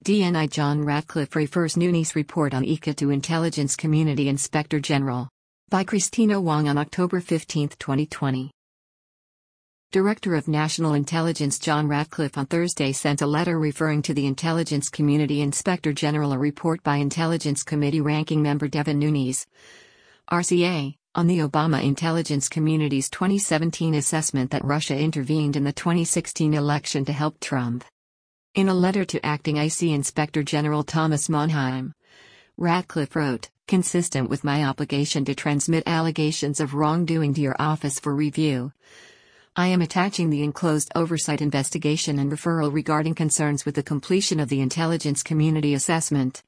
DNI John Ratcliffe refers Nunes report on ICA to Intelligence Community Inspector General. By Christina Wong on October 15, 2020. Director of National Intelligence John Ratcliffe on Thursday sent a letter referring to the Intelligence Community Inspector General a report by Intelligence Committee Ranking Member Devin Nunes, RCA, on the Obama intelligence community's 2017 assessment that Russia intervened in the 2016 election to help Trump. In a letter to Acting IC Inspector General Thomas Monheim, Ratcliffe wrote, "Consistent with my obligation to transmit allegations of wrongdoing to your office for review, I am attaching the enclosed oversight investigation and referral regarding concerns with the completion of the Intelligence Community Assessment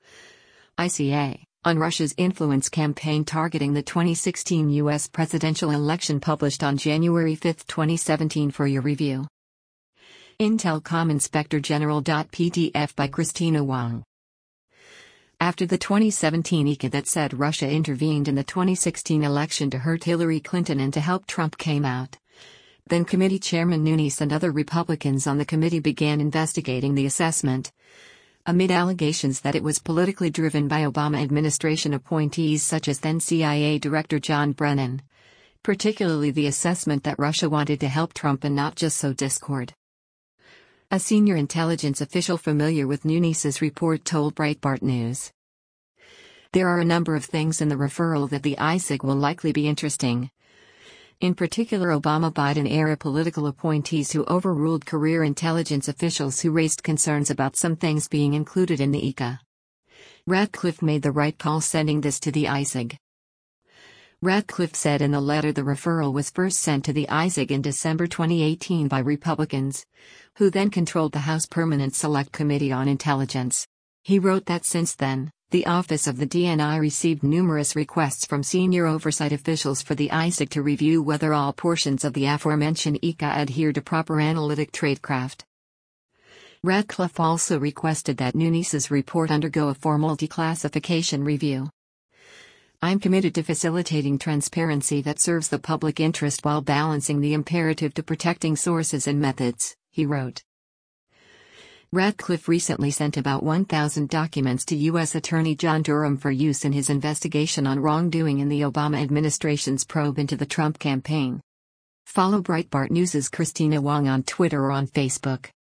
(ICA) on Russia's influence campaign targeting the 2016 U.S. presidential election, published on January 5, 2017 for your review." Intelcom Inspector General. PDF by Christina Wong. After the 2017 ICA that said Russia intervened in the 2016 election to hurt Hillary Clinton and to help Trump came out, then Committee Chairman Nunes and other Republicans on the committee began investigating the assessment, amid allegations that it was politically driven by Obama administration appointees such as then CIA Director John Brennan, particularly the assessment that Russia wanted to help Trump and not just sow discord. A senior intelligence official familiar with Nunes's report told Breitbart News, "There are a number of things in the referral that the ICIG will likely be interesting. In particular, Obama-Biden-era political appointees who overruled career intelligence officials who raised concerns about some things being included in the ICA. Ratcliffe made the right call sending this to the ICIG." Ratcliffe said in the letter the referral was first sent to the ICIG in December 2018 by Republicans, who then controlled the House Permanent Select Committee on Intelligence. He wrote that since then, the Office of the DNI received numerous requests from senior oversight officials for the ICIG to review whether all portions of the aforementioned ICA adhere to proper analytic tradecraft. Ratcliffe also requested that Nunes's report undergo a formal declassification review. "I'm committed to facilitating transparency that serves the public interest while balancing the imperative to protecting sources and methods," he wrote. Ratcliffe recently sent about 1,000 documents to U.S. Attorney John Durham for use in his investigation on wrongdoing in the Obama administration's probe into the Trump campaign. Follow Breitbart News' Christina Wong on Twitter or on Facebook.